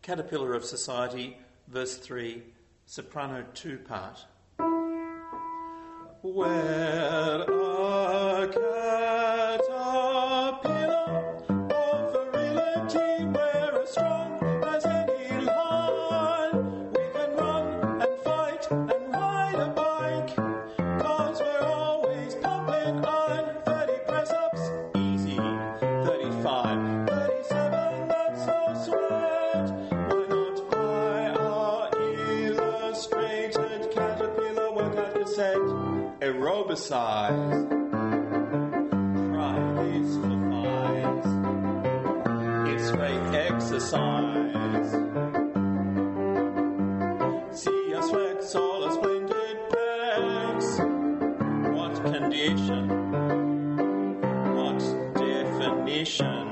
Caterpillar of Society, verse 3, soprano 2-part. Where a caterpillar of virility, we're as strong as any lion. We can run and fight and ride a bike, 'cause we're always pumping iron. 30 press-ups, easy. 35, 37, that's no sweat. Why not buy our illustrated caterpillar workout cassette? Aerobicize. Try this for thighs. It's fake exercise. See us flex all our splendid pecs. What condition? What definition?